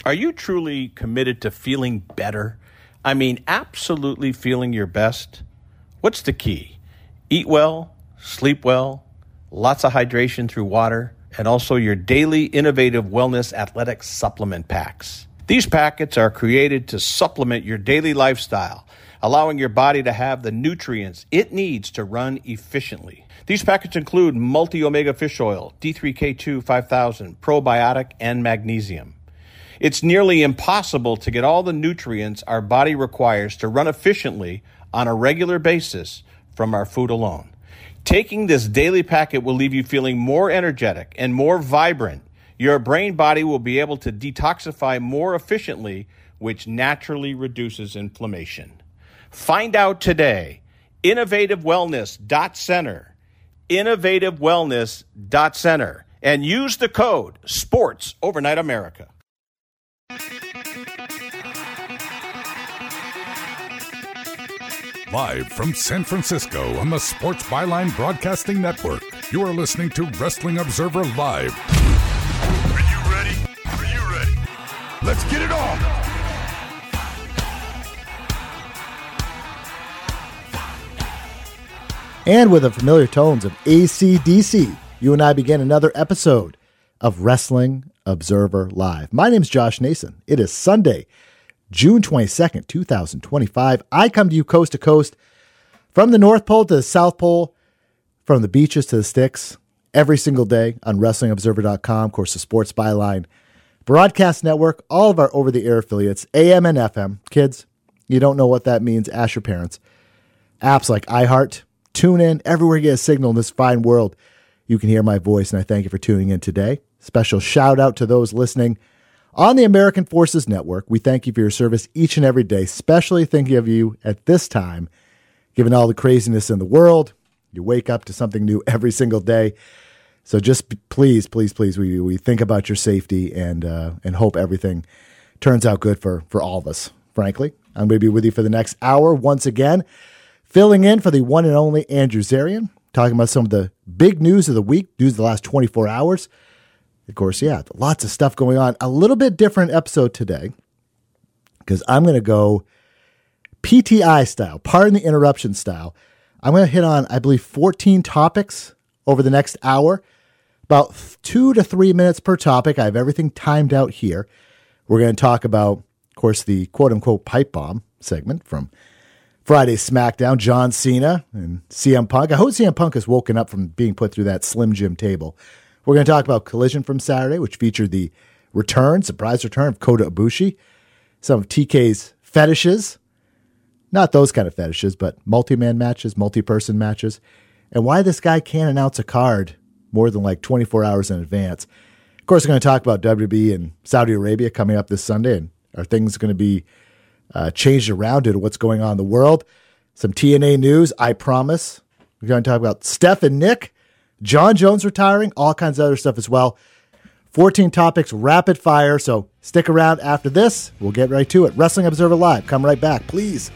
Are you truly committed to feeling better? I mean, absolutely feeling your best? What's the key? Eat well, sleep well, lots of hydration through water, and also your daily innovative wellness athletic supplement packs. These packets are created to supplement your daily lifestyle, allowing your body to have the nutrients it needs to run efficiently. These packets include multi-omega fish oil, D3K2 5000, probiotic, and magnesium. It's nearly impossible to get all the nutrients our body requires to run efficiently on a regular basis from our food alone. Taking this daily packet will leave you feeling more energetic and more vibrant. Your brain body will be able to detoxify more efficiently, which naturally reduces inflammation. Find out today. InnovativeWellness.center. InnovativeWellness.center. And use the code SPORTS Overnight America. Live from San Francisco on the Sports Byline Broadcasting Network, you are listening to Wrestling Observer Live. Are you ready? Are you ready? Let's get it on! And with the familiar tones of AC/DC, you and I begin another episode of Wrestling Observer Live. My name's Josh Nason. It is Sunday, June 22nd, 2025. I come to you coast to coast, from the North Pole to the South Pole, from the beaches to the sticks, every single day on WrestlingObserver.com, of course, the Sports Byline Broadcast Network, all of our over-the-air affiliates, AM and FM. Kids, you don't know what that means. Ask your parents. Apps like iHeart, TuneIn, everywhere you get a signal in this fine world, you can hear my voice, and I thank you for tuning in today. Special shout out to those listening on the American Forces Network. We thank you for your service each and every day, especially thinking of you at this time, given all the craziness in the world. You wake up to something new every single day. So just please, we think about your safety and hope everything turns out good for all of us, frankly. I'm going to be with you for the next hour once again, filling in for the one and only Andrew Zarian, talking about some of the big news of the week, news of the last 24 hours. Of course, yeah, lots of stuff going on. A little bit different episode today because I'm going to go PTI style, pardon the interruption style. I'm going to hit on, I believe, 14 topics over the next hour, about 2 to 3 minutes per topic. I have everything timed out here. We're going to talk about, of course, the quote-unquote pipe bomb segment from Friday's SmackDown, John Cena and CM Punk. I hope CM Punk has woken up from being put through that Slim Jim table. We're going to talk about Collision from Saturday, which featured the surprise return of Kota Ibushi, some of TK's fetishes, not those kind of fetishes, but multi-man matches, multi-person matches, and why this guy can't announce a card more than like 24 hours in advance. Of course, we're going to talk about WWE and Saudi Arabia coming up this Sunday, and are things going to be changed around due to what's going on in the world? Some TNA news, I promise. We're going to talk about Steph and Nick, John Jones retiring, all kinds of other stuff as well. 14 topics, rapid fire, so stick around after this. We'll get right to it. Wrestling Observer Live. Come right back, please.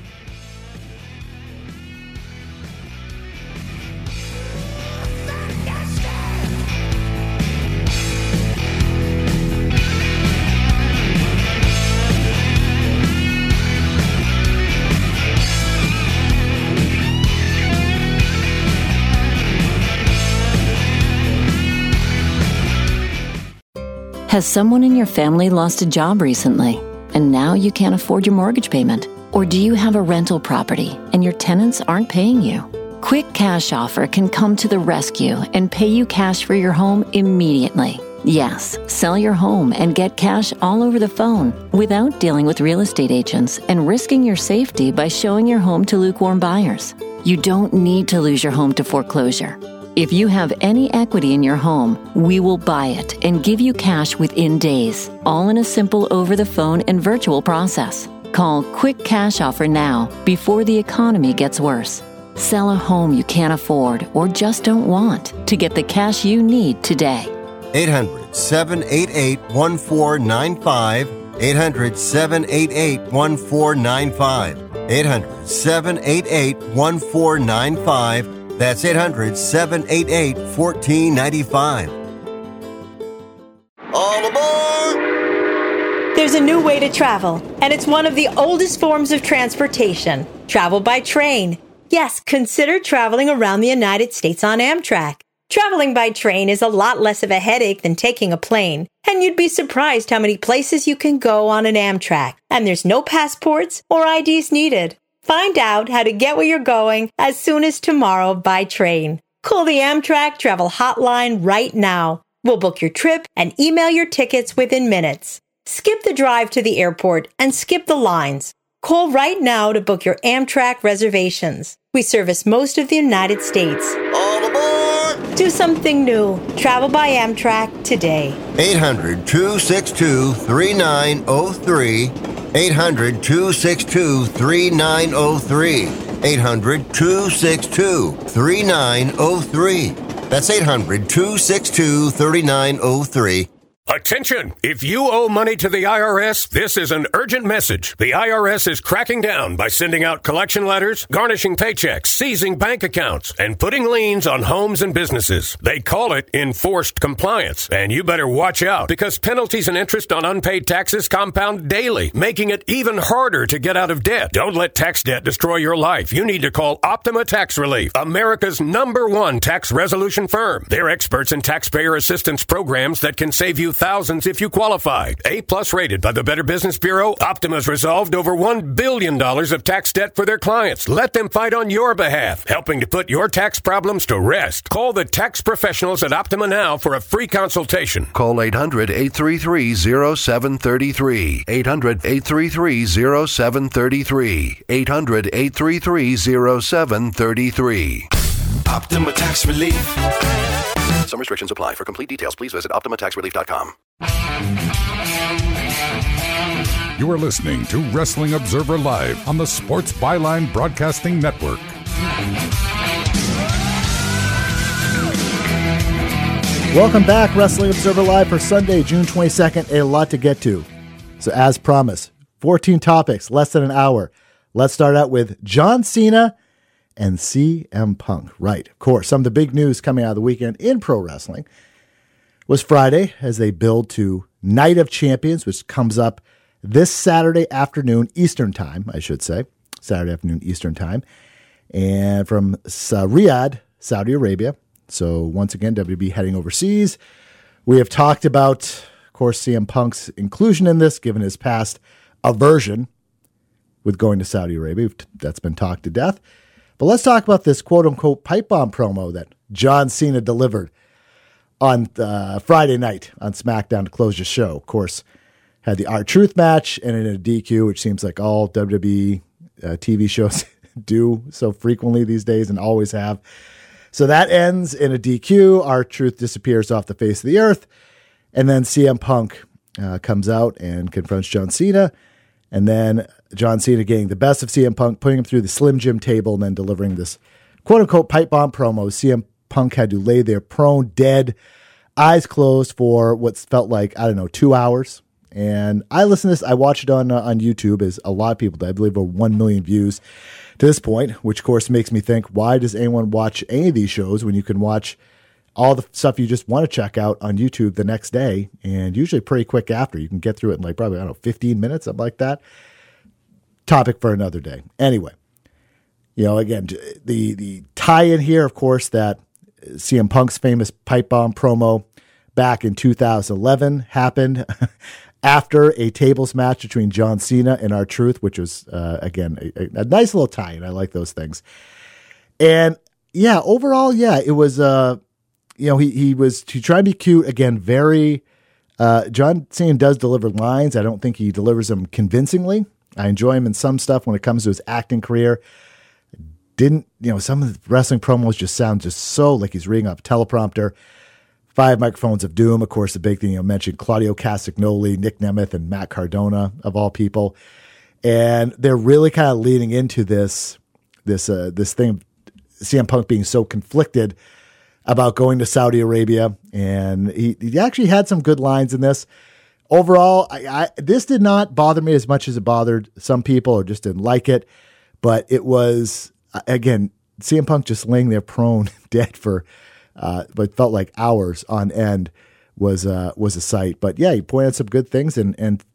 Has someone in your family lost a job recently, and now you can't afford your mortgage payment? Or do you have a rental property and your tenants aren't paying you? Quick Cash Offer can come to the rescue and pay you cash for your home immediately. Yes, sell your home and get cash all over the phone without dealing with real estate agents and risking your safety by showing your home to lukewarm buyers. You don't need to lose your home to foreclosure. If you have any equity in your home, we will buy it and give you cash within days, all in a simple over-the-phone and virtual process. Call Quick Cash Offer now before the economy gets worse. Sell a home you can't afford or just don't want to get the cash you need today. 800-788-1495. 800-788-1495. 800-788-1495. That's 800-788-1495. All aboard! There's a new way to travel, and it's one of the oldest forms of transportation. Travel by train. Yes, consider traveling around the United States on Amtrak. Traveling by train is a lot less of a headache than taking a plane, and you'd be surprised how many places you can go on an Amtrak, and there's no passports or IDs needed. Find out how to get where you're going as soon as tomorrow by train. Call the Amtrak Travel Hotline right now. We'll book your trip and email your tickets within minutes. Skip the drive to the airport and skip the lines. Call right now to book your Amtrak reservations. We service most of the United States. All aboard! Do something new. Travel by Amtrak today. 800-262-3903. 800-262-3903. 800-262-3903. That's 800-262-3903. Attention! If you owe money to the IRS, this is an urgent message. The IRS is cracking down by sending out collection letters, garnishing paychecks, seizing bank accounts, and putting liens on homes and businesses. They call it enforced compliance, and you better watch out because penalties and interest on unpaid taxes compound daily, making it even harder to get out of debt. Don't let tax debt destroy your life. You need to call Optima Tax Relief, America's #1 tax resolution firm. They're experts in taxpayer assistance programs that can save you thousands if you qualify. A+ rated by the Better Business Bureau, Optima's resolved over $1 billion of tax debt for their clients. Let them fight on your behalf, helping to put your tax problems to rest. Call the tax professionals at Optima now for a free consultation. Call 800-833-0733. 800-833-0733. 800-833-0733. Optima Tax Relief. Some restrictions apply. For complete details, please visit OptimaTaxRelief.com. You are listening to Wrestling Observer Live on the Sports Byline Broadcasting Network. Welcome back, Wrestling Observer Live for Sunday, June 22nd. A lot to get to. So as promised, 14 topics, less than an hour. Let's start out with John Cena and CM Punk. Right, of course, some of the big news coming out of the weekend in pro wrestling was Friday as they build to Night of Champions, which comes up this Saturday afternoon Eastern Time, I should say. Saturday afternoon Eastern Time. And from Riyadh, Saudi Arabia. So once again, WB heading overseas. We have talked about, of course, CM Punk's inclusion in this, given his past aversion with going to Saudi Arabia. That's been talked to death. But let's talk about this quote-unquote pipe bomb promo that John Cena delivered on Friday night on SmackDown to close the show. Of course, had the R-Truth match and in a DQ, which seems like all WWE TV shows do so frequently these days and always have. So that ends in a DQ. R-Truth disappears off the face of the earth. And then CM Punk comes out and confronts John Cena. And then John Cena getting the best of CM Punk, putting him through the Slim Jim table, and then delivering this quote-unquote pipe bomb promo. CM Punk had to lay there prone, dead, eyes closed for what felt like, 2 hours. And I listened to this. I watched it on YouTube, as a lot of people did. I believe over 1 million views to this point, which, of course, makes me think, why does anyone watch any of these shows when you can watch all the stuff you just want to check out on YouTube the next day, and usually pretty quick after. You can get through it in probably, 15 minutes, something like that. Topic for another day. Anyway, again, the tie-in here, of course, that CM Punk's famous pipe bomb promo back in 2011 happened after a tables match between John Cena and R-Truth, which was, again, a nice little tie-in. I like those things. And, overall, it was... he tried to be cute. Again, very, John Cena does deliver lines. I don't think he delivers them convincingly. I enjoy him in some stuff when it comes to his acting career. Some of the wrestling promos just sound so like he's reading off a teleprompter. 5 Microphones of Doom, of course, the big thing, mentioned Claudio Castagnoli, Nick Nemeth, and Matt Cardona, of all people. And they're really kind of leading into this thing of CM Punk being so conflicted about going to Saudi Arabia, and he actually had some good lines in this. Overall, this did not bother me as much as it bothered some people or just didn't like it, but it was, again, CM Punk just laying there prone, dead for, but felt like hours on end was a sight. But he pointed out some good things, and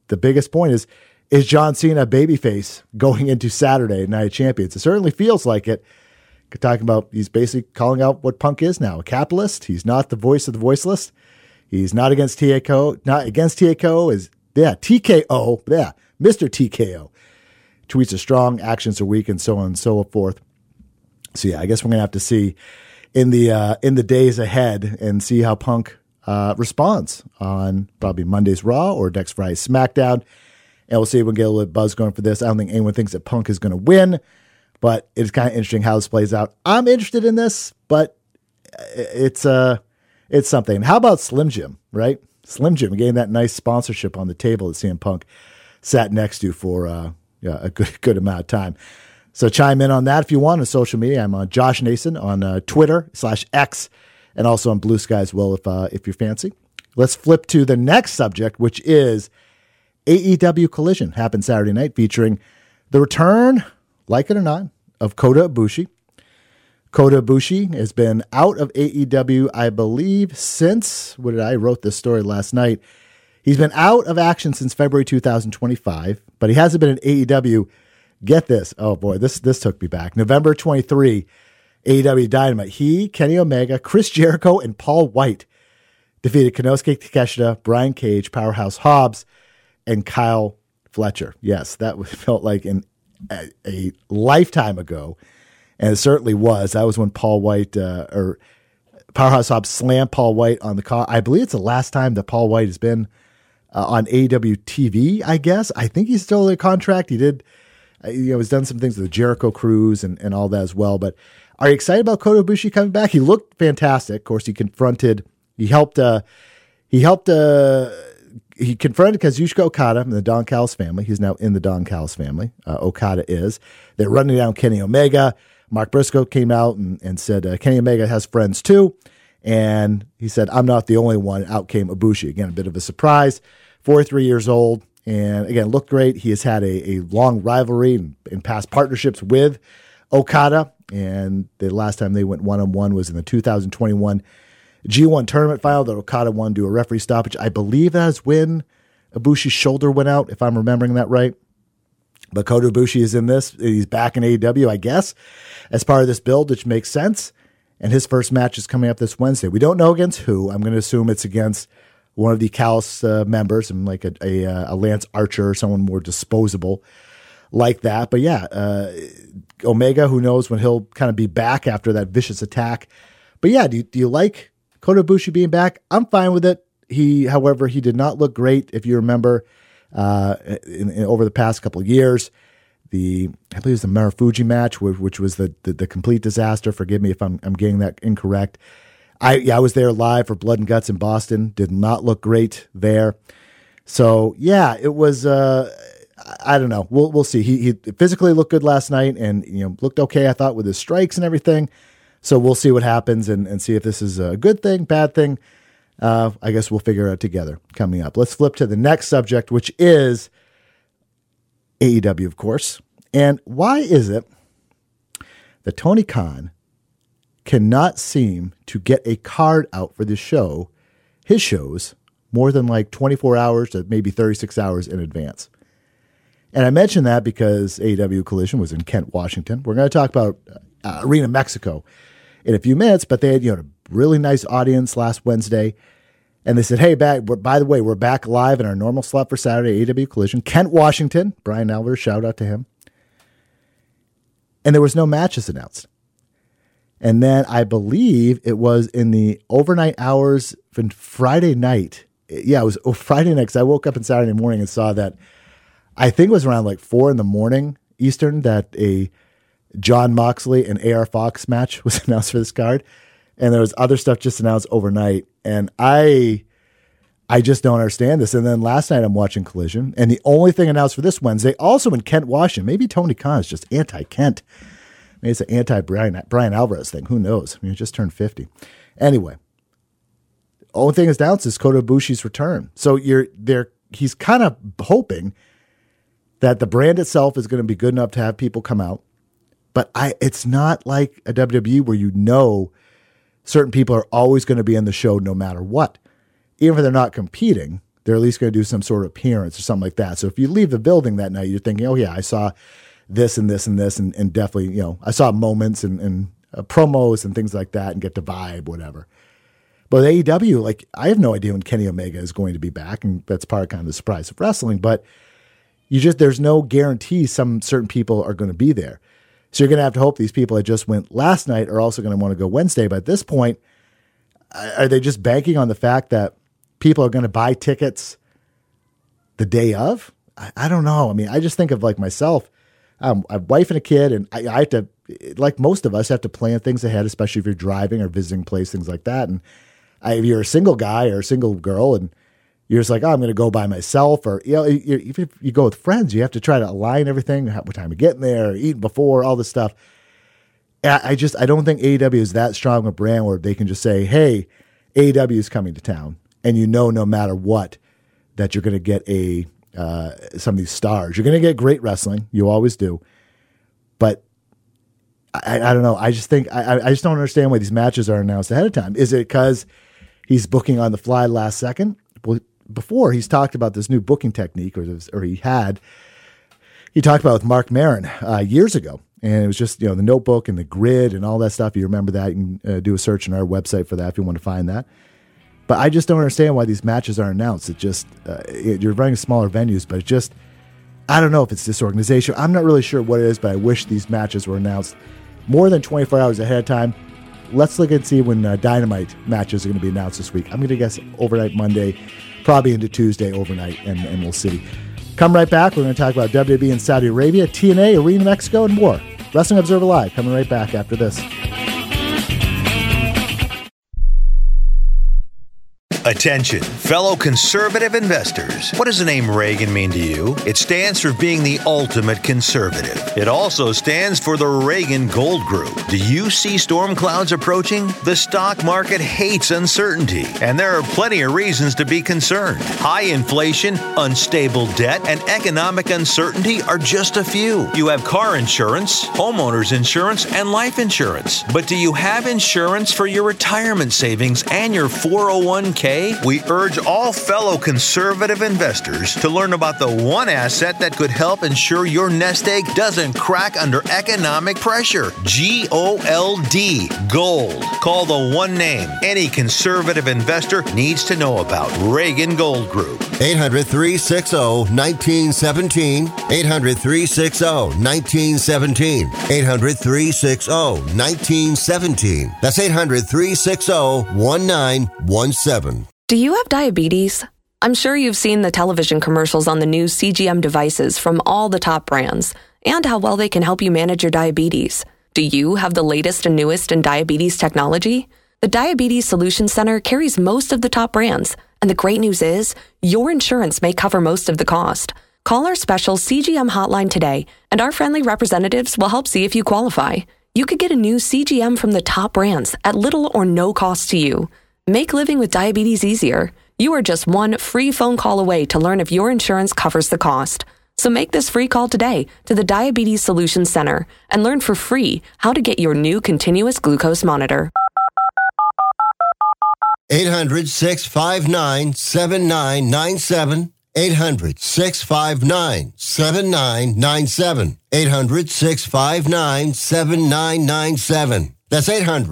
the biggest point is John Cena a babyface going into Saturday Night Champions? It certainly feels like it. Talking about, he's basically calling out what Punk is now, a capitalist. He's not the voice of the voiceless. He's not against TKO. Not against TKO is, TKO. Yeah, Mr. TKO. Tweets are strong, actions are weak, and so on and so forth. So yeah, I guess we're gonna have to see in the days ahead and see how Punk responds on probably Monday's Raw or next Friday's SmackDown. And we'll see if we can get a little bit of buzz going for this. I don't think anyone thinks that Punk is going to win, but it's kind of interesting how this plays out. I'm interested in this, but it's something. How about Slim Jim, right? Slim Jim getting that nice sponsorship on the table that CM Punk sat next to for a good amount of time. So chime in on that if you want on social media. I'm on Josh Nason on Twitter /X and also on Blue Sky as well if you're fancy. Let's flip to the next subject, which is AEW Collision. Happened Saturday night, featuring the return, like it or not, of Kota Ibushi. Kota Ibushi has been out of AEW, I believe, since, I wrote this story last night. He's been out of action since February 2025, but he hasn't been in AEW. Get this. Oh boy, this took me back. November 23, AEW Dynamite. He, Kenny Omega, Chris Jericho, and Paul White defeated Konosuke Takeshita, Brian Cage, Powerhouse Hobbs, and Kyle Fletcher. Yes, that felt like a lifetime ago, and it certainly was. That was when Paul White or Powerhouse Hobbs slammed Paul White on the car. I believe it's the last time that Paul White has been on AEW TV, I guess. I think he's still in a contract. He did, he's done some things with the Jericho Cruise and all that as well. But are you excited about Kota Ibushi coming back? He looked fantastic. Of course, he confronted Kazuchika Okada and the Don Callis family. He's now in the Don Callis family. Okada is. They're running down Kenny Omega. Mark Briscoe came out and said Kenny Omega has friends too. And he said, I'm not the only one. Out came Ibushi. Again, a bit of a surprise. 43 years old. And again, looked great. He has had a long rivalry and past partnerships with Okada. And the last time they went one-on-one was in the 2021 G1 tournament final that Okada won due to a referee stoppage. I believe that is when Ibushi's shoulder went out, if I'm remembering that right. But Kota Ibushi is in this. He's back in AEW, I guess, as part of this build, which makes sense. And his first match is coming up this Wednesday. We don't know against who. I'm going to assume it's against one of the Callis members, and like a Lance Archer or someone more disposable like that. But yeah, Omega, who knows when he'll kind of be back after that vicious attack. But yeah, do you like Kota Ibushi being back? I'm fine with it. However, he did not look great, if you remember, over the past couple of years. I believe it was the Marufuji match, which was the complete disaster. Forgive me if I'm getting that incorrect. I was there live for Blood and Guts in Boston. Did not look great there. So yeah, it was. I don't know. We'll see. He physically looked good last night, and looked okay, I thought, with his strikes and everything. So we'll see what happens and see if this is a good thing, bad thing. I guess we'll figure it out together coming up. Let's flip to the next subject, which is AEW, of course. And why is it that Tony Khan cannot seem to get a card out for his shows, more than like 24 hours to maybe 36 hours in advance? And I mention that because AEW Collision was in Kent, Washington. We're going to talk about Arena Mexico in a few minutes, but they had a really nice audience last Wednesday. And they said, hey, by the way, we're back live in our normal slot for Saturday, AEW Collision. Kent, Washington. Brian Alvarez, shout out to him. And there was no matches announced. And then I believe it was in the overnight hours from Friday night. Yeah, it was Friday night, because I woke up on Saturday morning and saw that, I think it was around like 4 a.m. Eastern, that a John Moxley and AR Fox match was announced for this card. And there was other stuff just announced overnight. And I just don't understand this. And then last night I'm watching Collision, and the only thing announced for this Wednesday, also in Kent, Washington, maybe Tony Khan is just anti-Kent. Maybe it's an anti-Brian Alvarez thing. Who knows? I mean, he just turned 50. Anyway, the only thing that's announced is Kota Ibushi's return. So he's kind of hoping that the brand itself is going to be good enough to have people come out. But it's not like a WWE where certain people are always going to be in the show no matter what. Even if they're not competing, they're at least going to do some sort of appearance or something like that. So if you leave the building that night, you're thinking, oh yeah, I saw this and this and this, and definitely, you know, I saw moments and promos and things like that and get the vibe, whatever. But AEW, like, I have no idea when Kenny Omega is going to be back, and that's part of kind of the surprise of wrestling, but there's no guarantee some certain people are going to be there. So you're going to have to hope these people that just went last night are also going to want to go Wednesday. But at this point, are they just banking on the fact that people are going to buy tickets the day of? I don't know. I mean, I just think of like myself. I have a wife and a kid, and I have to, like most of us, have to plan things ahead, especially if you're driving or visiting places, things like that. And if you're a single guy or a single girl, and you're just like, oh, I'm going to go by myself, or if you go with friends, you have to try to align everything, what time of getting there, eating before, all this stuff. I don't think AEW is that strong a brand where they can just say, hey, AEW is coming to town, and no matter what, that you're going to get some of these stars. You're going to get great wrestling. You always do. But I don't know. I just think I just don't understand why these matches are announced ahead of time. Is it because he's booking on the fly last second? Well, before he's talked about this new booking technique, he talked about it with Mark Maron years ago. And it was just, the notebook and the grid and all that stuff. You remember that. You can do a search on our website for that if you want to find that. But I just don't understand why these matches are announced. It just, you're running smaller venues, but it just, I don't know if it's disorganization. I'm not really sure what it is, but I wish these matches were announced more than 24 hours ahead of time. Let's look and see when Dynamite matches are going to be announced this week. I'm going to guess overnight Monday, probably into Tuesday overnight, and we'll see. Come right back. We're going to talk about WWE in Saudi Arabia, TNA, Arena Mexico, and more. Wrestling Observer Live coming right back after this. Attention, fellow conservative investors. What does the name Reagan mean to you? It stands for being the ultimate conservative. It also stands for the Reagan Gold Group. Do you see storm clouds approaching? The stock market hates uncertainty, and there are plenty of reasons to be concerned. High inflation, unstable debt, and economic uncertainty are just a few. You have car insurance, homeowners insurance, and life insurance. But do you have insurance for your retirement savings and your 401k? We urge all fellow conservative investors to learn about the one asset that could help ensure your nest egg doesn't crack under economic pressure. GOLD. Gold. Call the one name any conservative investor needs to know about. Reagan Gold Group. 800-360-1917. 800-360-1917. 800-360-1917. That's 800-360-1917. Do you have diabetes? I'm sure you've seen the television commercials on the new CGM devices from all the top brands and how well they can help you manage your diabetes. Do you have the latest and newest in diabetes technology? The Diabetes Solutions Center carries most of the top brands, and the great news is your insurance may cover most of the cost. Call our special CGM hotline today, and our friendly representatives will help see if you qualify. You could get a new CGM from the top brands at little or no cost to you. Make living with diabetes easier. You are just one free phone call away to learn if your insurance covers the cost. So make this free call today to the Diabetes Solutions Center and learn for free how to get your new continuous glucose monitor. 800-659-7997. 800-659-7997. 800-659-7997. That's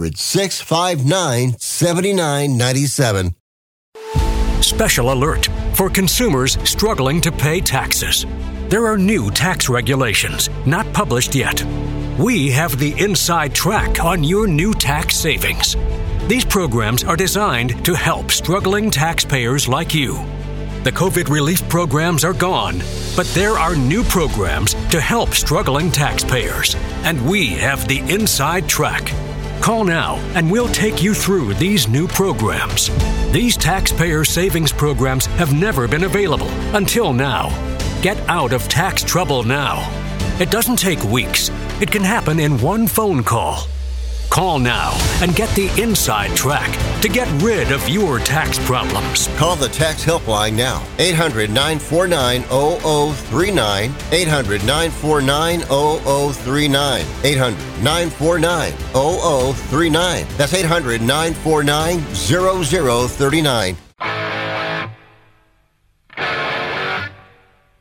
800-659-7997. Special alert for consumers struggling to pay taxes. There are new tax regulations not published yet. We have the inside track on your new tax savings. These programs are designed to help struggling taxpayers like you. The COVID relief programs are gone, but there are new programs to help struggling taxpayers, and we have the inside track. Call now and we'll take you through these new programs. These taxpayer savings programs have never been available until now. Get out of tax trouble now. It doesn't take weeks. It can happen in one phone call. Call now and get the inside track to get rid of your tax problems. Call the tax helpline now. 800-949-0039. 800-949-0039. 800-949-0039. That's 800-949-0039.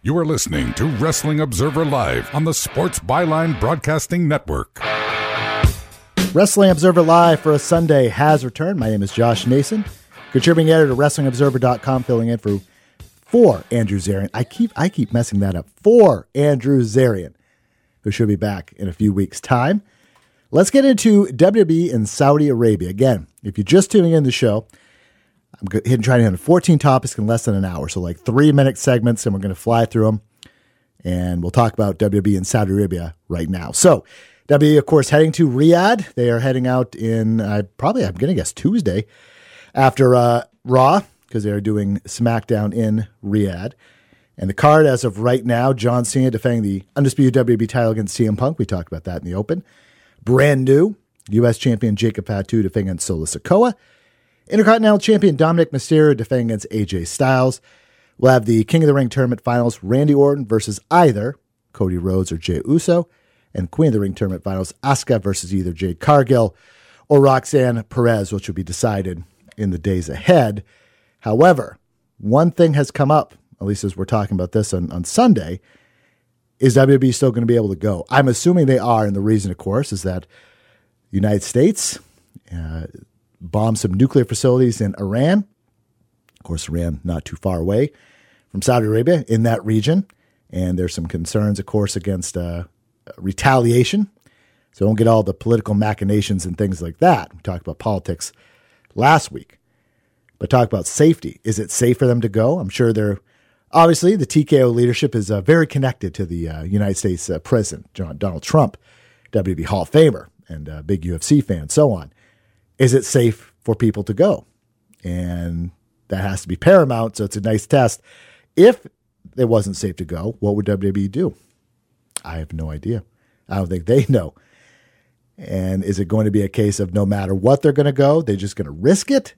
You are listening to Wrestling Observer Live on the Sports Byline Broadcasting Network. Wrestling Observer Live for a Sunday has returned. My name is Josh Nason, contributing editor to WrestlingObserver.com, filling in for Andrew Zarian. I keep messing that up. For Andrew Zarian, who should be back in a few weeks' time. Let's get into WWE in Saudi Arabia. Again, if you're just tuning in the show, I'm trying to hit 14 topics in less than an hour. So like 3-minute segments, and we're going to fly through them. And we'll talk about WWE in Saudi Arabia right now. So WWE, of course, heading to Riyadh. They are heading out in I'm going to guess Tuesday after Raw, because they're doing SmackDown in Riyadh. And the card as of right now, John Cena defending the undisputed WWE title against CM Punk. We talked about that in the open. Brand new U.S. champion Jacob Fatu defending against Solo Sikoa. Intercontinental champion Dominic Mysterio defending against AJ Styles. We'll have the King of the Ring tournament finals, Randy Orton versus either Cody Rhodes or Jey Uso. And Queen of the Ring tournament finals, Asuka versus either Jade Cargill or Roxanne Perez, which will be decided in the days ahead. However, one thing has come up, at least as we're talking about this on Sunday, is WWE still going to be able to go? I'm assuming they are, and the reason, of course, is that the United States bombed some nuclear facilities in Iran. Of course, Iran not too far away from Saudi Arabia in that region. And there's some concerns, of course, against retaliation. So don't get all the political machinations and things like that. We talked about politics last week. But talk about safety. Is it safe for them to go? I'm sure obviously, the TKO leadership is very connected to the United States President, Donald Trump, WWE Hall of Famer, and a big UFC fan, so on. Is it safe for people to go? And that has to be paramount, so it's a nice test. If it wasn't safe to go, what would WWE do? I have no idea. I don't think they know. And is it going to be a case of no matter what they're going to go, they're just going to risk it?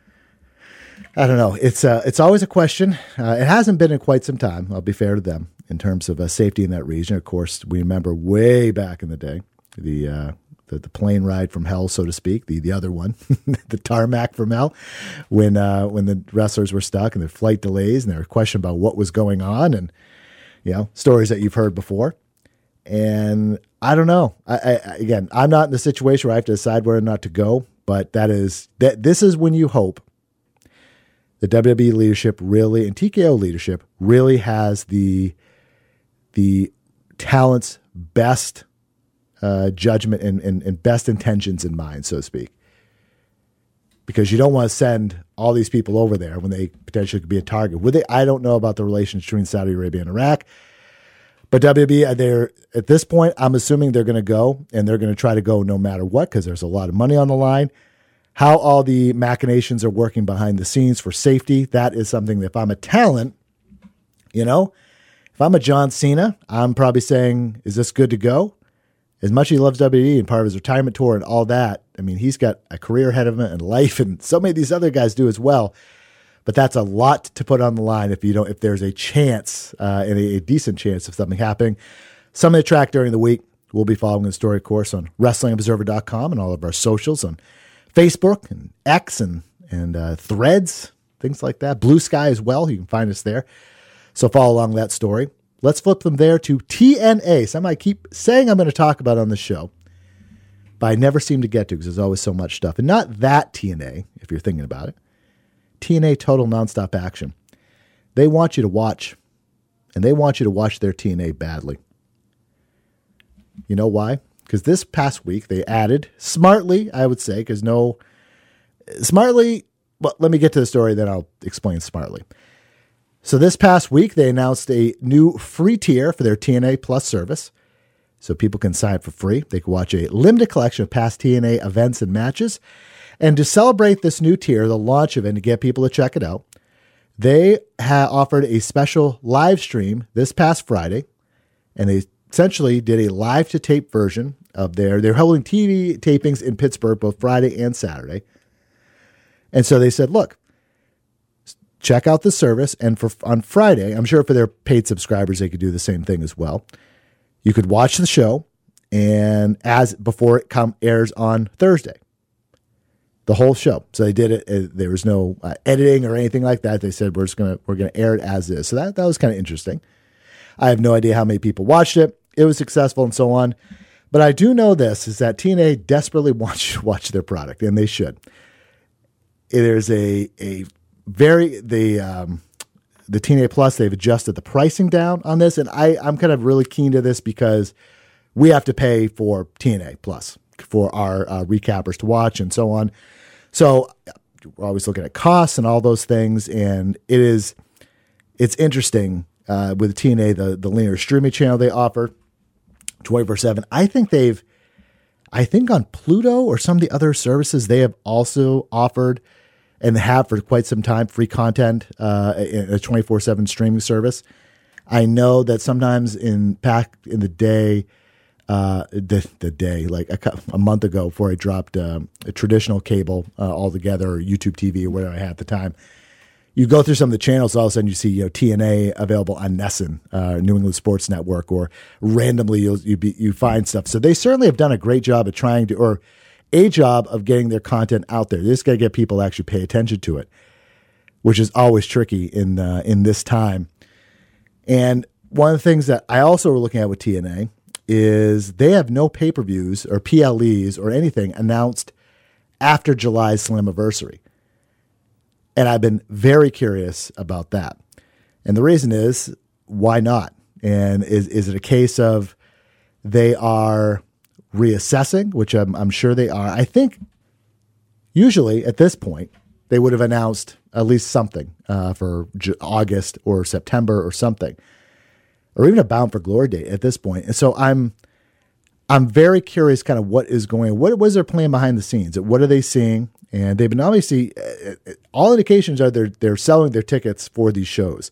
I don't know. It's always a question. It hasn't been in quite some time, I'll be fair to them, in terms of safety in that region. Of course, we remember way back in the day, the plane ride from hell, so to speak, the other one, the tarmac from hell, when the wrestlers were stuck and the flight delays and they were questioned about what was going on, and stories that you've heard before. And I don't know. Again, I'm not in the situation where I have to decide whether or not to go, but this is when you hope the WWE leadership really, and TKO leadership really has the talent's best judgment and best intentions in mind, so to speak. Because you don't want to send all these people over there when they potentially could be a target. Would they? I don't know about the relations between Saudi Arabia and Iraq. But WWE, at this point, I'm assuming they're going to go, and they're going to try to go no matter what, because there's a lot of money on the line. How all the machinations are working behind the scenes for safety, that is something that if I'm a talent, if I'm a John Cena, I'm probably saying, is this good to go? As much as he loves WWE and part of his retirement tour and all that, I mean, he's got a career ahead of him and life, and so many of these other guys do as well. But that's a lot to put on the line if there's a chance, and a decent chance of something happening. Some of the track during the week. We'll be following the story, of course, on WrestlingObserver.com and all of our socials on Facebook and X and Threads, things like that. Blue Sky as well. You can find us there. So follow along that story. Let's flip them there to TNA. Something I keep saying I'm going to talk about on the show, but I never seem to get to because there's always so much stuff. And not that TNA, if you're thinking about it. TNA Total Nonstop Action. They want you to watch, and they want you to watch their TNA badly. You know why? Because this past week they added, smartly, I would say, well, let me get to the story, then I'll explain smartly. So this past week they announced a new free tier for their TNA Plus service. So people can sign up for free. They can watch a limited collection of past TNA events and matches. And to celebrate this new tier, the launch of it, and to get people to check it out, they offered a special live stream this past Friday. And they essentially did a live-to-tape version of they're holding TV tapings in Pittsburgh both Friday and Saturday. And so they said, look, check out the service. And on Friday, I'm sure for their paid subscribers, they could do the same thing as well. You could watch the show and before it airs on Thursday. The whole show. So they did it. There was no editing or anything like that. They said we're going to air it as is. So that was kind of interesting. I have no idea how many people watched it. It was successful and so on. But I do know this, is that TNA desperately wants you to watch their product, and they should. There's the TNA Plus, they've adjusted the pricing down on this, and I'm kind of really keen to this because we have to pay for TNA Plus for our recappers to watch and so on. So we're always looking at costs and all those things, and it's interesting with TNA, the linear streaming channel they offer 24/7. I think on Pluto or some of the other services, they have also offered, and they have for quite some time, free content in a 24/7 streaming service. I know that sometimes back in the day, like a month ago, before I dropped a traditional cable altogether, or YouTube TV or whatever I had at the time, you go through some of the channels, all of a sudden you see TNA available on NESN, New England Sports Network, or randomly you find stuff. So they certainly have done a great job of getting their content out there. They just got to get people to actually pay attention to it, which is always tricky in this time. And one of the things that I also were looking at with TNA is they have no pay-per-views or PLEs or anything announced after July's Slammiversary. And I've been very curious about that. And the reason is, why not? And is it a case of they are reassessing, which I'm sure they are. I think usually at this point, they would have announced at least something for August or September or something, or even a Bound for Glory date at this point. And so I'm very curious kind of what is going on. What was their plan behind the scenes? What are they seeing? And they've been obviously, all indications are they're selling their tickets for these shows.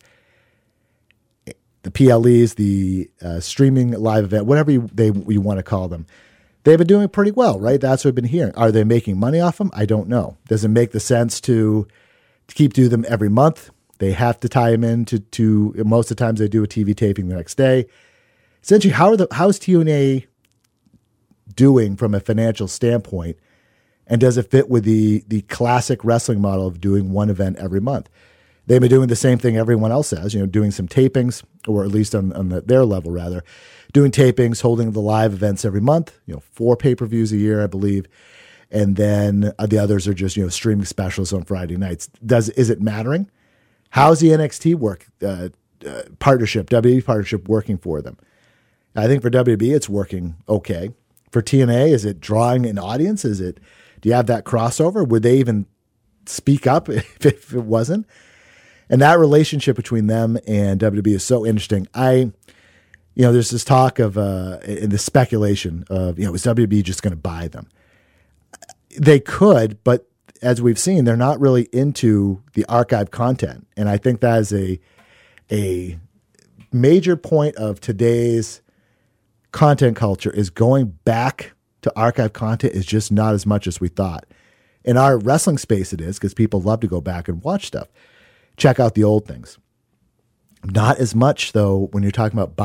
The PLEs, the streaming live event, whatever you want to call them. They've been doing pretty well, right? That's what we've been hearing. Are they making money off them? I don't know. Does it make the sense to keep doing them every month? They have to tie them in to most of the times they do a TV taping the next day. Essentially, how's TNA doing from a financial standpoint? And does it fit with the classic wrestling model of doing one event every month? They've been doing the same thing everyone else has, doing some tapings, or at least on their level, rather, doing tapings, holding the live events every month, 4 pay-per-views a year, I believe. And then the others are just, streaming specials on Friday nights. Is it mattering? How's the NXT partnership, WWE partnership working for them? I think for WWE, it's working okay. For TNA, is it drawing an audience? Do you have that crossover? Would they even speak up if it wasn't? And that relationship between them and WWE is so interesting. There's this talk of, in the speculation of, is WWE just going to buy them? They could, but as we've seen, they're not really into the archive content. And I think that is a major point of today's content culture, is going back to archive content is just not as much as we thought. In our wrestling space, it is, because people love to go back and watch stuff. Check out the old things. Not as much, though, when you're talking about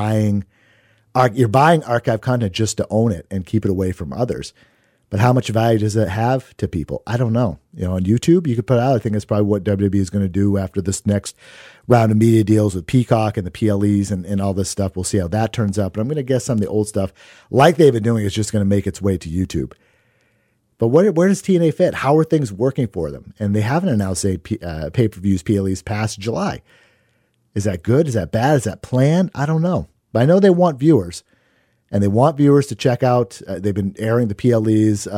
you're buying archive content just to own it and keep it away from others. But how much value does it have to people? I don't know. On YouTube, you could put out, I think it's probably what WWE is going to do after this next round of media deals with Peacock and the PLEs and all this stuff. We'll see how that turns out. But I'm going to guess some of the old stuff, like they've been doing, is just going to make its way to YouTube. But where does TNA fit? How are things working for them? And they haven't announced pay-per-views, PLEs past July. Is that good? Is that bad? Is that planned? I don't know. But I know they want viewers. And they want viewers to check out. They've been airing the PLEs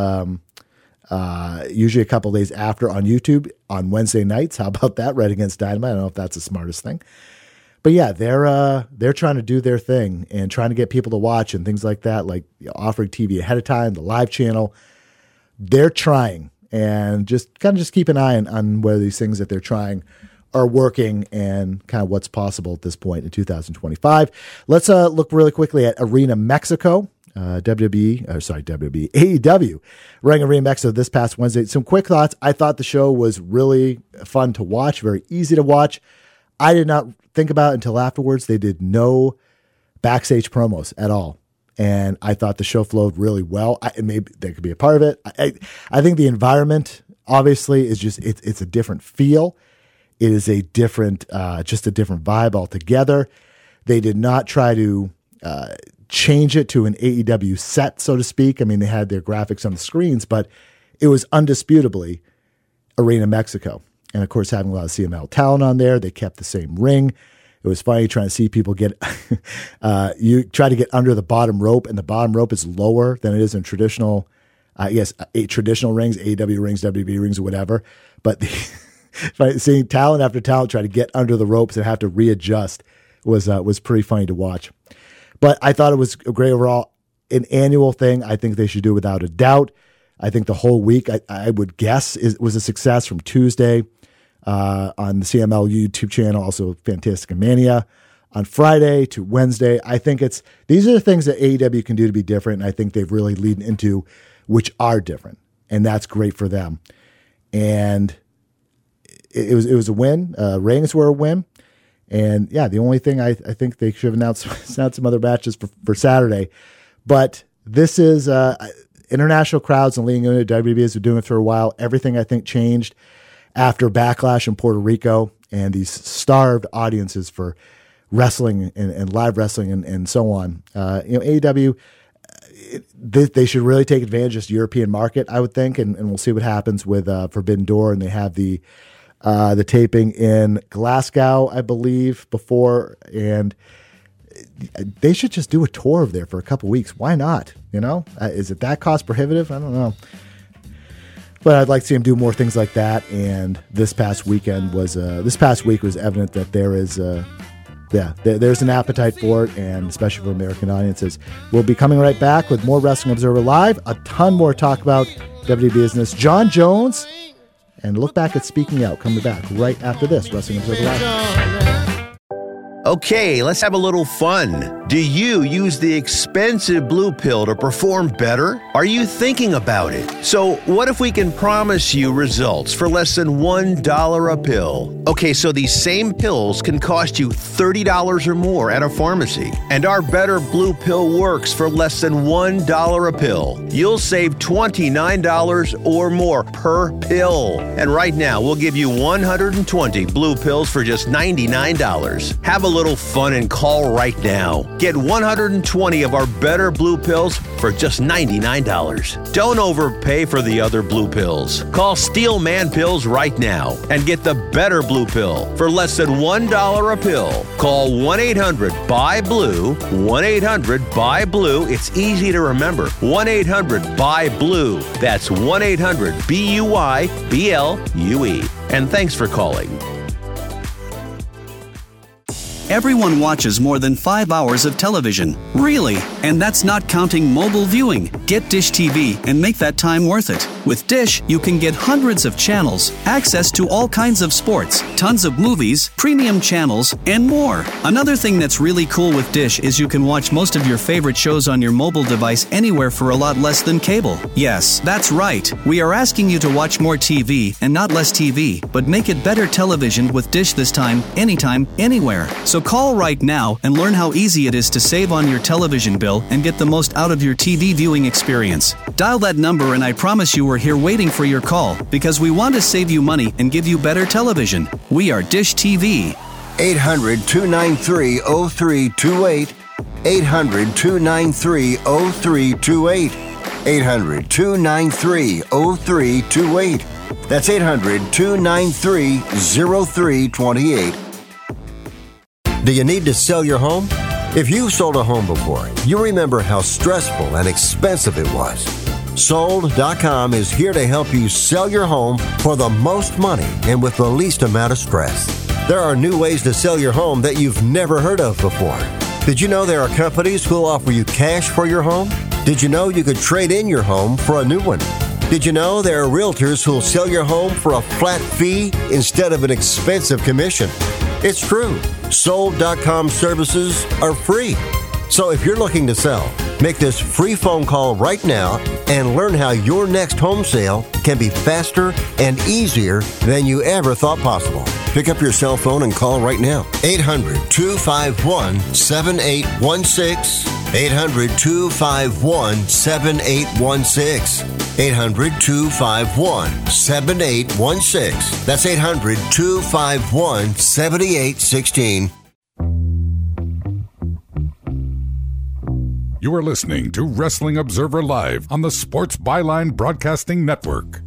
usually a couple days after on YouTube on Wednesday nights. How about that? Right against Dynamite. I don't know if that's the smartest thing. But yeah, they're trying to do their thing and trying to get people to watch and things like that, like offering TV ahead of time, the live channel. They're trying, and just keep an eye on whether these things that they're trying are working and kind of what's possible at this point in 2025. Let's look really quickly at Arena Mexico. AEW running Arena Mexico this past Wednesday. Some quick thoughts. I thought the show was really fun to watch, very easy to watch. I did not think about it until afterwards. They did no backstage promos at all. And I thought the show flowed really well. Maybe they could be a part of it. I think the environment, obviously, is just, it's a different feel. It is a different, just a different vibe altogether. They did not try to change it to an AEW set, so to speak. I mean, they had their graphics on the screens, but it was undisputably Arena Mexico. And of course, having a lot of CML talent on there, they kept the same ring. It was funny trying to see people get, you try to get under the bottom rope, and the bottom rope is lower than it is in traditional, traditional rings, AEW rings, WWE rings, or whatever. But seeing talent after talent try to get under the ropes and have to readjust was pretty funny to watch. But I thought it was a great overall. An annual thing, I think they should do without a doubt. I think the whole week, I would guess, was a success from Tuesday on the CML YouTube channel, also Fantastica Mania, on Friday to Wednesday. I think these are the things that AEW can do to be different, and I think they've really leaned into, which are different, and that's great for them. And it was a win. Ratings were a win. And yeah, the only thing I think they should have announced some other matches for Saturday. But this is international crowds and leading into WWE has been doing it for a while. Everything I think changed after Backlash in Puerto Rico and these starved audiences for wrestling and live wrestling and so on. AEW, they should really take advantage of this European market, I would think, and we'll see what happens with Forbidden Door. And they have the taping in Glasgow, I believe, before, and they should just do a tour of there for a couple weeks. Why not? Is it that cost prohibitive? I don't know. But I'd like to see him do more things like that. And this past week was evident that there is, there's an appetite for it, and especially for American audiences. We'll be coming right back with more Wrestling Observer Live. A ton more talk about WWE business. John Jones. And look back at Speaking Out, coming back right after this, Wrestling Observer Live. Okay, let's have a little fun. Do you use the expensive blue pill to perform better? Are you thinking about it? So what if we can promise you results for less than $1 a pill? Okay, so these same pills can cost you $30 or more at a pharmacy. And our Better Blue Pill works for less than $1 a pill. You'll save $29 or more per pill. And right now, we'll give you 120 blue pills for just $99. Have a little fun and call right now. Get 120 of our Better Blue Pills for just $99. Don't overpay for the other blue pills. Call Steel Man Pills right now and get the Better Blue Pill for less than $1 a pill. Call 1-800-BUY-BLUE, 1-800-BUY-BLUE. It's easy to remember. 1-800-BUY-BLUE. That's 1-800-BUY-BLUE. And thanks for calling. Everyone watches more than 5 hours of television. Really? And that's not counting mobile viewing. Get Dish TV and make that time worth it. With Dish, you can get hundreds of channels, access to all kinds of sports, tons of movies, premium channels, and more. Another thing that's really cool with Dish is you can watch most of your favorite shows on your mobile device anywhere for a lot less than cable. Yes, that's right. We are asking you to watch more TV and not less TV, but make it better television with Dish this time, anytime, anywhere. So call right now and learn how easy it is to save on your television bill and get the most out of your TV viewing experience. Dial that number and I promise you we're here waiting for your call because we want to save you money and give you better television. We are Dish TV. 800-293-0328. 800-293-0328. 800-293-0328. That's 800-293-0328. Do you need to sell your home? If you've sold a home before, you remember how stressful and expensive it was. Sold.com is here to help you sell your home for the most money and with the least amount of stress. There are new ways to sell your home that you've never heard of before. Did you know there are companies who'll offer you cash for your home? Did you know you could trade in your home for a new one? Did you know there are realtors who'll sell your home for a flat fee instead of an expensive commission? It's true. Sold.com services are free. So if you're looking to sell, make this free phone call right now and learn how your next home sale can be faster and easier than you ever thought possible. Pick up your cell phone and call right now. 800-251-7816. 800-251-7816. 800-251-7816. That's 800-251-7816. You are listening to Wrestling Observer Live on the Sports Byline Broadcasting Network.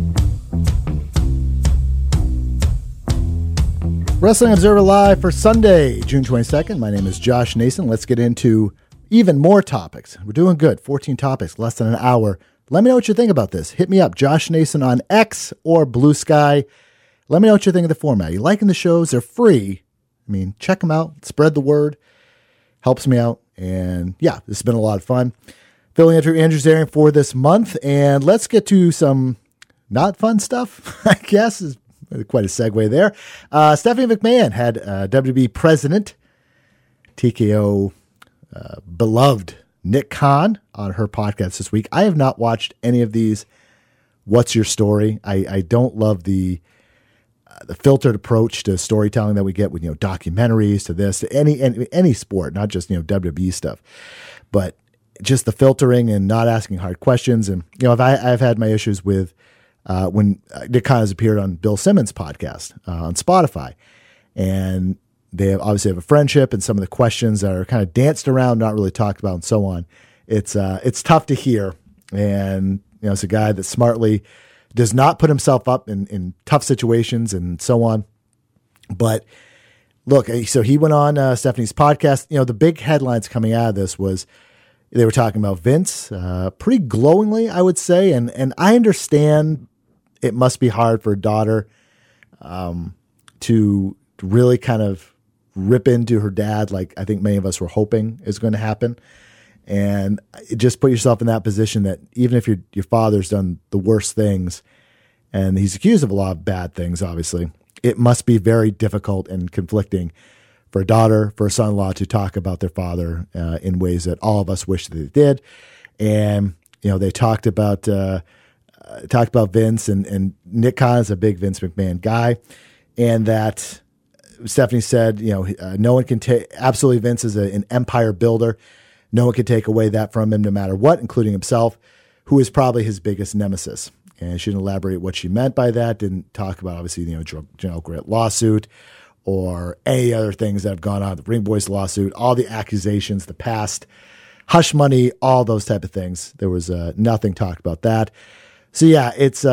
Wrestling Observer Live for Sunday, June 22nd. My name is Josh Nason. Let's get into even more topics. We're doing good. 14 topics, less than an hour. Let me know what you think about this. Hit me up, Josh Nason on X or Blue Sky. Let me know what you think of the format. You liking the shows? They're free. I mean, check them out. Spread the word. Helps me out. And yeah, this has been a lot of fun. Filling in for Andrew Zarian for this month. And let's get to some not fun stuff, I guess, is quite a segue there. Stephanie McMahon had WWE President, TKO beloved Nick Khan on her podcast this week. I have not watched any of these. What's your story? I don't love the filtered approach to storytelling that we get with, documentaries, to this, to any sport, not just, WWE stuff, but just the filtering and not asking hard questions. And, I've had my issues with when Nick Khan has appeared on Bill Simmons' podcast on Spotify, and they obviously have a friendship, and some of the questions that are kind of danced around, not really talked about, and so on. It's tough to hear. And, it's a guy that smartly does not put himself up in tough situations and so on. But look, so he went on Stephanie's podcast. The big headlines coming out of this was they were talking about Vince pretty glowingly, I would say. And I understand it must be hard for a daughter to really kind of rip into her dad, like I think many of us were hoping is going to happen. And just put yourself in that position that even if your father's done the worst things, and he's accused of a lot of bad things, obviously, it must be very difficult and conflicting for a daughter, for a son-in-law to talk about their father in ways that all of us wish that they did. And, they talked about Vince, and Nick Khan is a big Vince McMahon guy. And that Stephanie said, no one can take, absolutely, Vince is an empire builder. No one can take away that from him no matter what, including himself, who is probably his biggest nemesis. And she didn't elaborate what she meant by that. Didn't talk about, obviously, Janelle Grant lawsuit or any other things that have gone on, the Ring Boys lawsuit, all the accusations, the past, hush money, all those type of things. There was nothing talked about that. So yeah, it's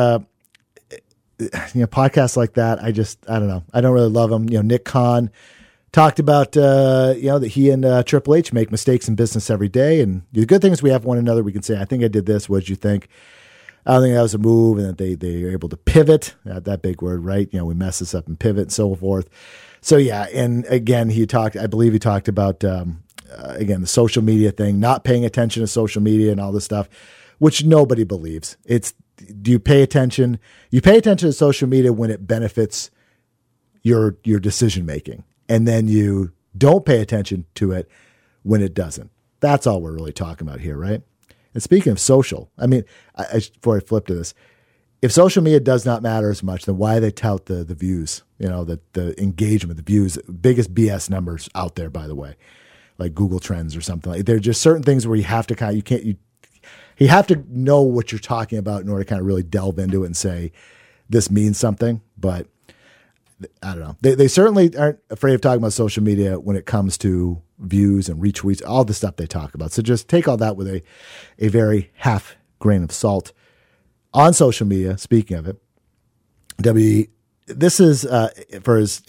podcasts like that. I don't know. I don't really love them. Nick Khan talked about, that he and Triple H make mistakes in business every day. And the good thing is we have one another. We can say, I think I did this. What did you think? I don't think that was a move. And that they are able to pivot, that big word, right? We mess this up and pivot and so forth. So yeah. And again, I believe he talked about, again, the social media thing, not paying attention to social media and all this stuff, which nobody believes. Do you pay attention? You pay attention to social media when it benefits your decision-making. And then you don't pay attention to it when it doesn't. That's all we're really talking about here, right? And speaking of social, I mean, before I flip to this, if social media does not matter as much, then why do they tout the views, the engagement, the views, biggest BS numbers out there, by the way, like Google Trends or something like that. There are just certain things where you have to you have to know what you're talking about in order to kind of really delve into it and say, this means something, but I don't know. They certainly aren't afraid of talking about social media when it comes to views and retweets, all the stuff they talk about. So just take all that with a very half grain of salt. On social media, speaking of it, this is for as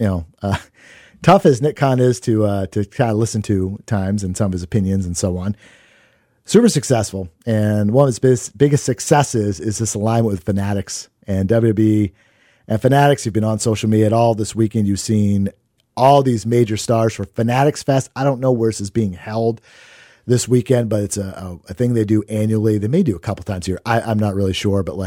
tough as Nick Khan is to kind of listen to at times and some of his opinions and so on. Super successful, and one of his biggest successes is this alignment with Fanatics and WWE. And Fanatics, you've been on social media at all this weekend. You've seen all these major stars for Fanatics Fest. I don't know where this is being held this weekend, but it's a thing they do annually. They may do a couple times a year. I'm not really sure, but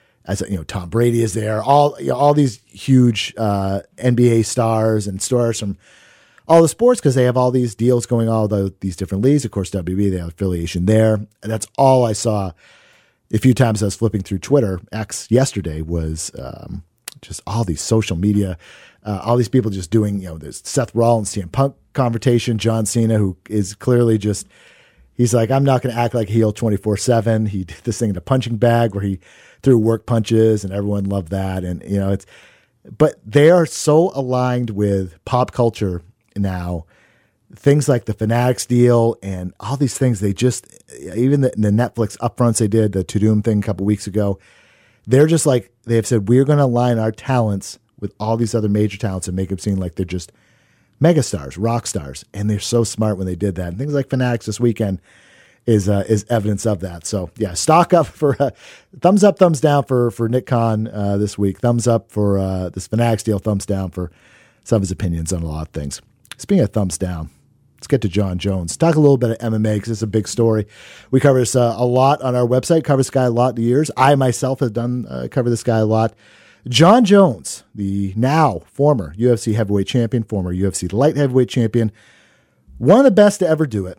Tom Brady is there. All these huge NBA stars and stars from all the sports, because they have all these deals going on, all these different leagues. Of course, WWE, they have affiliation there. And that's all I saw a few times I was flipping through Twitter. X yesterday was just all these social media, all these people just doing, there's Seth Rollins, CM Punk confrontation, John Cena, who is clearly just, he's like, I'm not going to act like a heel 24/7. He did this thing in a punching bag where he threw work punches and everyone loved that. And, but they are so aligned with pop culture now things like the Fanatics deal and all these things, they just, even the Netflix upfronts they did, the Tudum thing a couple weeks ago, they're just like, they have said, we're going to align our talents with all these other major talents and make them seem like they're just megastars, rock stars. And they're so smart when they did that. And things like Fanatics this weekend is evidence of that. So yeah, stock up for thumbs up, thumbs down for Nick Khan this week. Thumbs up for this Fanatics deal. Thumbs down for some of his opinions on a lot of things. Speaking of thumbs down, let's get to Jon Jones. Talk a little bit of MMA because it's a big story. We cover this a lot on our website. Cover this guy a lot in the years. I myself have done cover this guy a lot. Jon Jones, the now former UFC heavyweight champion, former UFC light heavyweight champion, one of the best to ever do it.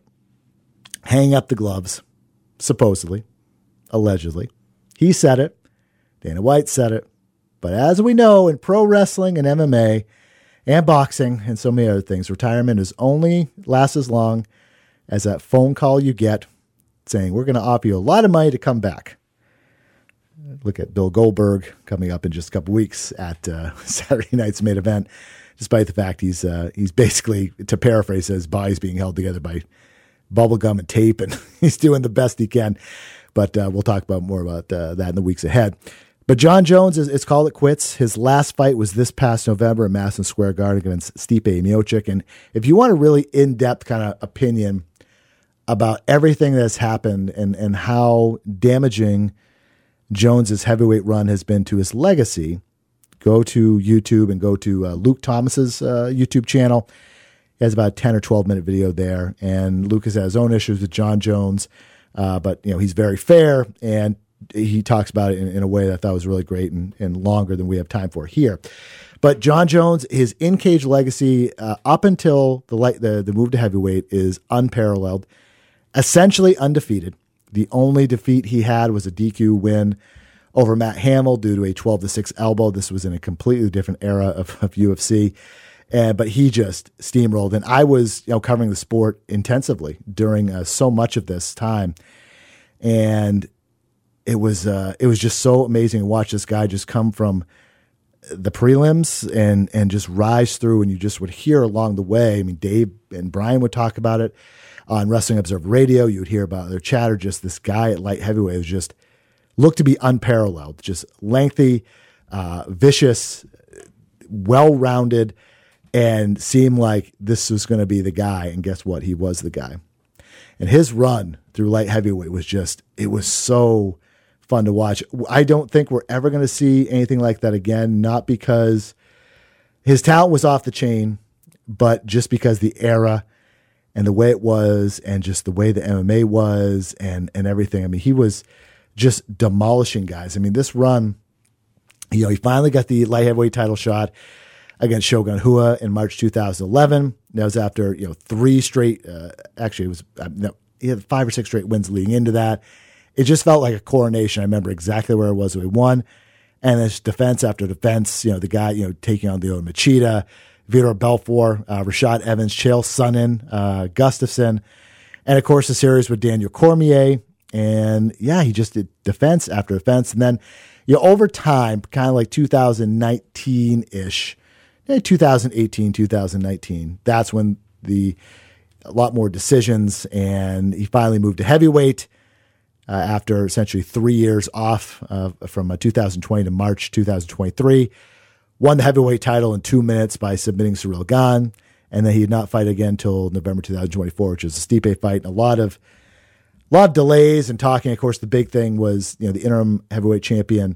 Hang up the gloves, supposedly, allegedly. He said it. Dana White said it. But as we know, in pro wrestling and MMA and boxing and so many other things, retirement is only lasts as long as that phone call you get saying, we're going to offer you a lot of money to come back. Look at Bill Goldberg coming up in just a couple weeks at Saturday night's main event, despite the fact he's basically, to paraphrase, his body's being held together by bubble gum and tape, and he's doing the best he can. But we'll talk more about that in the weeks ahead. But Jon Jones is called it quits. His last fight was this past November in Madison Square Garden against Stipe Miocic. And if you want a really in-depth kind of opinion about everything that's happened and how damaging Jones's heavyweight run has been to his legacy, go to YouTube and go to Luke Thomas's YouTube channel. He has about a 10 or 12 minute video there, and Lucas has his own issues with Jon Jones, but he's very fair, and he talks about it in a way that I thought was really great and longer than we have time for here. But Jon Jones, his in-cage legacy up until the move to heavyweight is unparalleled, essentially undefeated. The only defeat he had was a DQ win over Matt Hamill due to a 12-6 elbow. This was in a completely different era of UFC. But he just steamrolled. And I was covering the sport intensively during so much of this time. And it was just so amazing to watch this guy just come from the prelims and just rise through. And you just would hear along the way. I mean, Dave and Brian would talk about it on Wrestling Observer Radio. You would hear about their chatter. Just this guy at light heavyweight was just looked to be unparalleled, just lengthy, vicious, well-rounded, and seemed like this was going to be the guy. And guess what? He was the guy. And his run through light heavyweight was it was so fun to watch. I don't think we're ever going to see anything like that again, not because his talent was off the chain, but just because the era and the way it was and just the way the MMA was and everything. I mean, he was just demolishing guys. I mean, this run, he finally got the light heavyweight title shot against Shogun Rua in March 2011. That was after 3 straight. Actually, it was he had 5 or 6 straight wins leading into that. It just felt like a coronation. I remember exactly where it was when he won, and it's defense after defense. The guy taking on Leo Machida, Vitor Belfort, Rashad Evans, Chael Sonnen, Gustafson, and of course the series with Daniel Cormier. And yeah, he just did defense after defense, and then over time, kind of like 2019-ish. 2018, 2019, that's when a lot more decisions, and he finally moved to heavyweight after essentially 3 years off from 2020 to March 2023. Won the heavyweight title in 2 minutes by submitting Ciryl Gane, and then he did not fight again until November 2024, which is a Stipe fight. And a lot of delays and talking. Of course, the big thing was the interim heavyweight champion.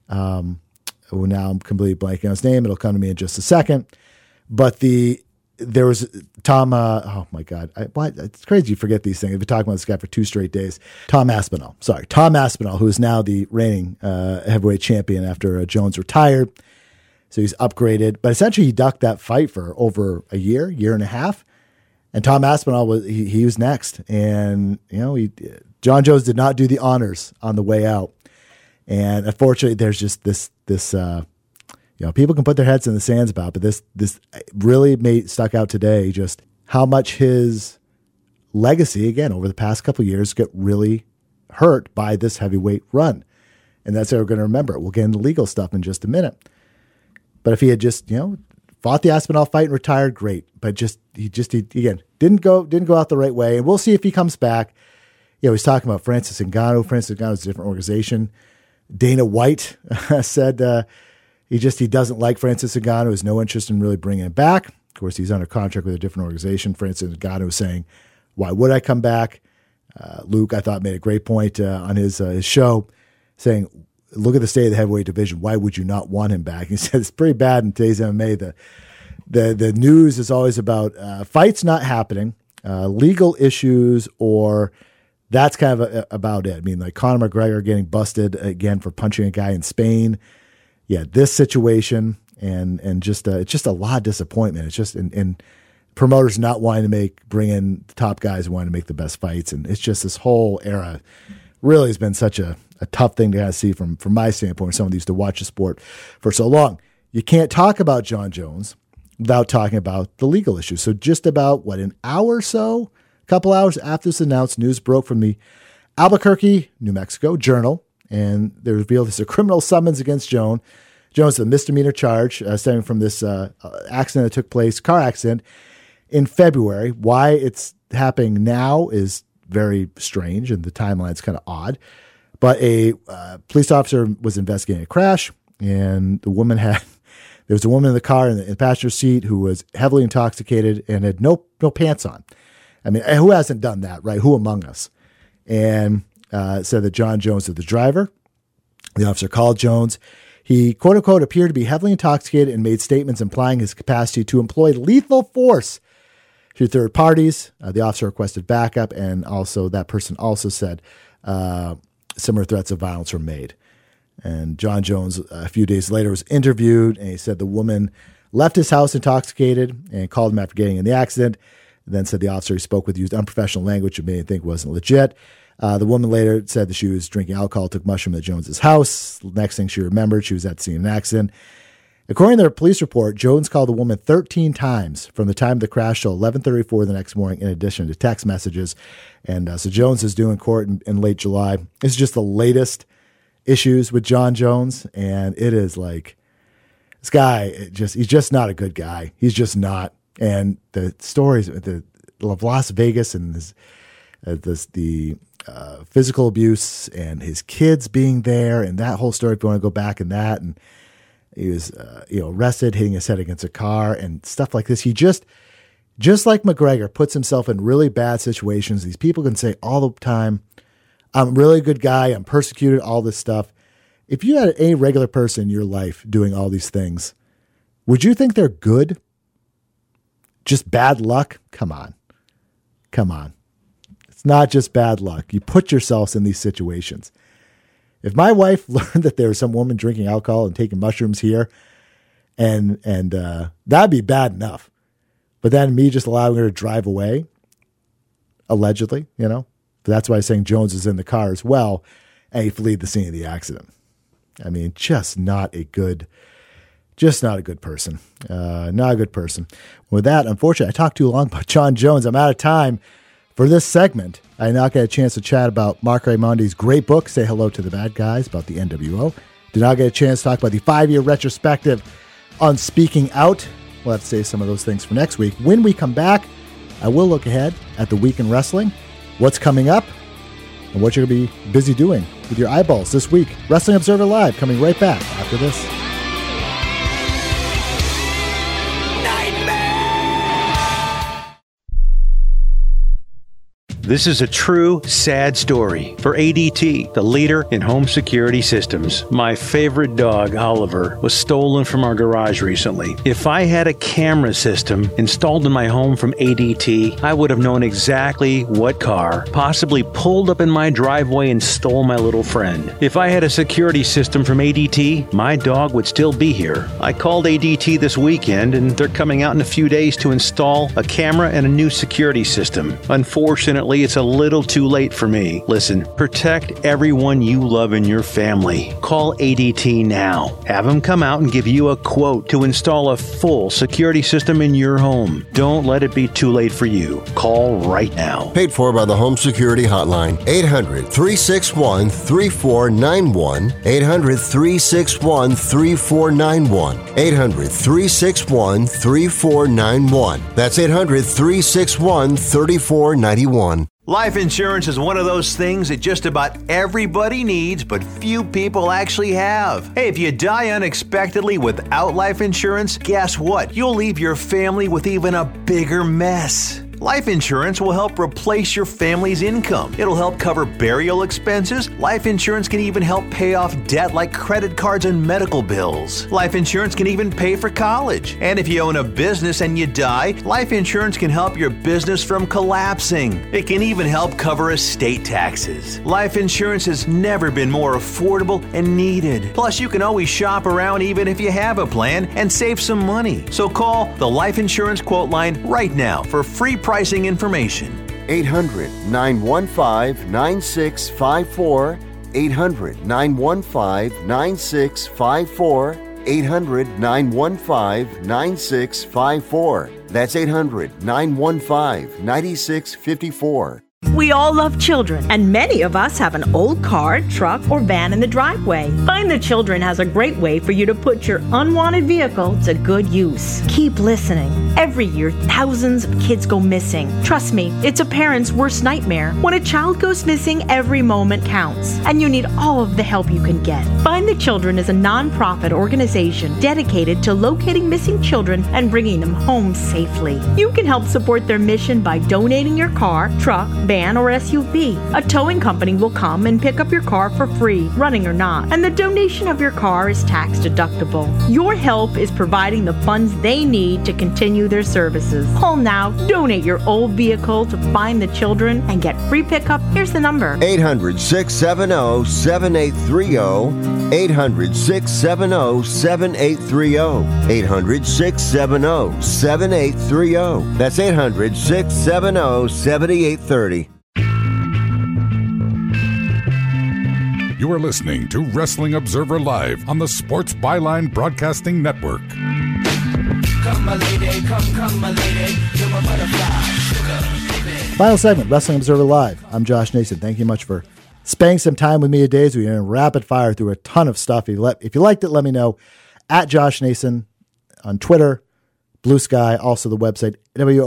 Who now I'm completely blanking on his name. It'll come to me in just a second. But there was Tom. Oh my God, it's crazy you forget these things. I've been talking about this guy for 2 straight days. Tom Aspinall, who is now the reigning heavyweight champion after Jones retired. So he's upgraded, but essentially he ducked that fight for over a year and a half. And Tom Aspinall he was next, and Jon Jones did not do the honors on the way out. And unfortunately, there's just this people can put their heads in the sands about, but this really stuck out today. Just how much his legacy, again, over the past couple of years, get really hurt by this heavyweight run, and that's how we're going to remember it. We'll get into legal stuff in just a minute. But if he had just fought the Aspinall fight and retired. Great. But he again, didn't go out the right way. And we'll see if he comes back. He's talking about Francis Ngannou. Francis Ngannou is a different organization. Dana White said he doesn't like Francis Ngannou, has no interest in really bringing him back. Of course, he's under contract with a different organization. Francis Ngannou is saying, why would I come back? Luke, I thought, made a great point on his show, saying, look at the state of the heavyweight division. Why would you not want him back? He said it's pretty bad in today's MMA. The news is always about fights not happening, legal issues, or that's kind of about it. I mean, like Conor McGregor getting busted again for punching a guy in Spain. Yeah, this situation and just it's just a lot of disappointment. It's just and promoters not wanting to bring in the top guys and wanting to make the best fights, and it's just this whole era really has been such a tough thing to kind of see from my standpoint. Someone that used to watch the sport for so long. You can't talk about Jon Jones without talking about the legal issues. So just about an hour or so, a couple hours after this announced, news broke from the Albuquerque, New Mexico Journal, and they revealed there's a criminal summons against Jones. Jones, a misdemeanor charge stemming from this accident that took place, car accident, in February. Why it's happening now is very strange, and the timeline's kind of odd. But a police officer was investigating a crash, and there was a woman in the car in the passenger seat who was heavily intoxicated and had no pants on. I mean, who hasn't done that, right? Who among us? And said that Jon Jones is the driver. The officer called Jones. He, quote unquote, appeared to be heavily intoxicated and made statements implying his capacity to employ lethal force to third parties. The officer requested backup, and also that person also said similar threats of violence were made. And Jon Jones, a few days later, was interviewed, and he said the woman left his house intoxicated and called him after getting in the accident. Then said the officer he spoke with used unprofessional language that made him think wasn't legit. The woman later said that she was drinking alcohol, took mushroom at Jones's house. Next thing she remembered, she was at the scene of an accident. According to their police report, Jones called the woman 13 times from the time of the crash till 11:34 the next morning, in addition to text messages. And so Jones is due in court in late July. This is just the latest issues with Jon Jones, and it is like this guy. He's just not a good guy. He's just not. And the stories of Las Vegas and the physical abuse and his kids being there, and that whole story. If you want to go back in that, and he was arrested, hitting his head against a car and stuff like this. He just like McGregor puts himself in really bad situations. These people can say all the time, I'm a really good guy, I'm persecuted, all this stuff. If you had a regular person in your life doing all these things, would you think they're good? Just bad luck? Come on. It's not just bad luck. You put yourselves in these situations. If my wife learned that there was some woman drinking alcohol and taking mushrooms here, and that'd be bad enough. But then me just allowing her to drive away, allegedly, that's why I'm saying Jones is in the car as well, and he fled the scene of the accident. I mean, just not a good person. Not a good person. With that, unfortunately, I talked too long about Jon Jones. I'm out of time for this segment. I not get a chance to chat about Marc Raimondi's great book, Say Hello to the Bad Guys, about the NWO. Did not get a chance to talk about the 5-year retrospective on Speaking Out. We'll have to save some of those things for next week. When we come back, I will look ahead at the week in wrestling, what's coming up, and what you're going to be busy doing with your eyeballs this week. Wrestling Observer Live coming right back after this. This is a true, sad story for ADT, the leader in home security systems. My favorite dog, Oliver, was stolen from our garage recently. If I had a camera system installed in my home from ADT, I would have known exactly what car possibly pulled up in my driveway and stole my little friend. If I had a security system from ADT, my dog would still be here. I called ADT this weekend, and they're coming out in a few days to install a camera and a new security system. Unfortunately, Unfortunately, it's a little too late for me. Listen, protect everyone you love in your family. Call ADT now. Have them come out and give you a quote to install a full security system in your home. Don't let it be too late for you. Call right now. Paid for by the Home Security Hotline. 800-361-3491. 800-361-3491. 800-361-3491. That's 800-361-3491. Life insurance is one of those things that just about everybody needs, but few people actually have. Hey, if you die unexpectedly without life insurance, guess what? You'll leave your family with even a bigger mess. Life insurance will help replace your family's income. It'll help cover burial expenses. Life insurance can even help pay off debt like credit cards and medical bills. Life insurance can even pay for college. And if you own a business and you die, life insurance can help your business from collapsing. It can even help cover estate taxes. Life insurance has never been more affordable and needed. Plus, you can always shop around even if you have a plan and save some money. So call the Life Insurance Quote Line right now for free pricing information. 800-915-9654. 800-915-9654. 800-915-9654. That's 800-915-9654. We all love children, and many of us have an old car, truck, or van in the driveway. Find the Children has a great way for you to put your unwanted vehicle to good use. Keep listening. Every year, thousands of kids go missing. Trust me, it's a parent's worst nightmare. When a child goes missing, every moment counts, and you need all of the help you can get. Find the Children is a non-profit organization dedicated to locating missing children and bringing them home safely. You can help support their mission by donating your car, truck, van, or SUV. A towing company will come and pick up your car for free, running or not, and the donation of your car is tax deductible. Your help is providing the funds they need to continue their services. Call now, donate your old vehicle to Find the Children, and get free pickup. Here's the number: 800-670-7830. 800-670-7830. 800-670-7830. That's 800-670-7830. You are listening to Wrestling Observer Live on the Sports Byline Broadcasting Network. Come, my lady, come, my lady. You're my butterfly, sugar, baby. Final segment, Wrestling Observer Live. I'm Josh Nason. Thank you much for spending some time with me today as we rapid fire through a ton of stuff. If you liked it, let me know. At Josh Nason on Twitter, Blue Sky, also the website,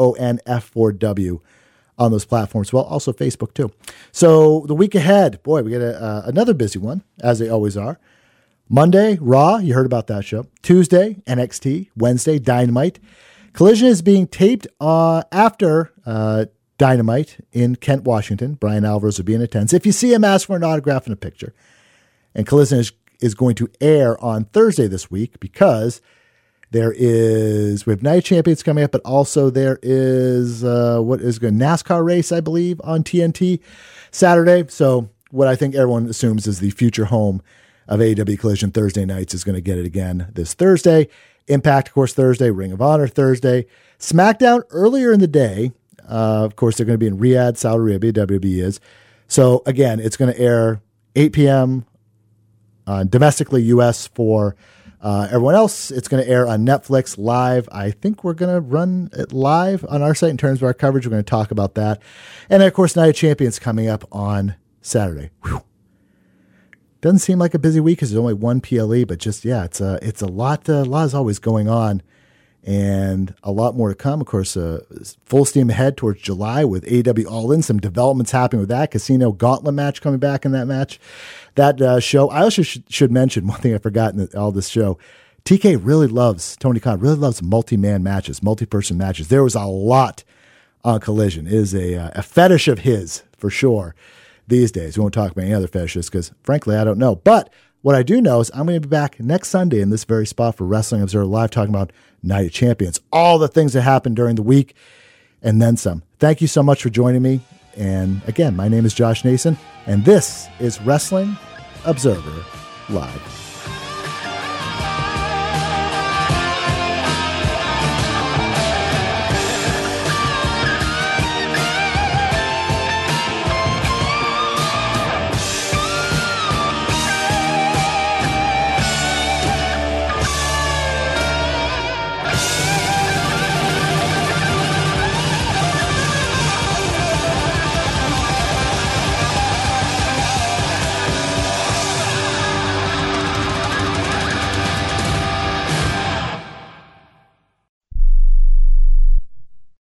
WONF4W on those platforms. Well, also Facebook too. So the week ahead, boy, we get another busy one, as they always are. Monday, Raw, you heard about that show. Tuesday, NXT. Wednesday, Dynamite. Collision is being taped after Dynamite in Kent, Washington. Brian Alvarez will be in attendance. If you see him, ask for an autograph and a picture. And Collision is going to air on Thursday this week because we have Night Champions coming up, but also there is NASCAR race, I believe, on TNT Saturday. So what I think everyone assumes is the future home of AEW Collision Thursday nights is going to get it again this Thursday. Impact, of course, Thursday. Ring of Honor Thursday. SmackDown earlier in the day. Of course, they're going to be in Riyadh, Saudi Arabia, WWE is. So again, it's going to air 8 p.m. Domestically U.S. for everyone else. It's going to air on Netflix live. I think we're going to run it live on our site in terms of our coverage. We're going to talk about that. And of course, Night of Champions coming up on Saturday. Whew. Doesn't seem like a busy week because there's only one PLE, but just, yeah, it's a lot. A lot is always going on and a lot more to come. Of course, full steam ahead towards July with AEW All In. Some developments happening with that. Casino Gauntlet match coming back in that match. That show. I also should mention one thing I forgot in all this show. Tony Khan really loves multi-man matches, multi-person matches. There was a lot on Collision. It is a fetish of his for sure these days. We won't talk about any other fetishes because frankly, I don't know. But what I do know is I'm going to be back next Sunday in this very spot for Wrestling Observer Live talking about Night of Champions, all the things that happened during the week and then some. Thank you so much for joining me. And again, my name is Josh Nason, and this is Wrestling Observer Live.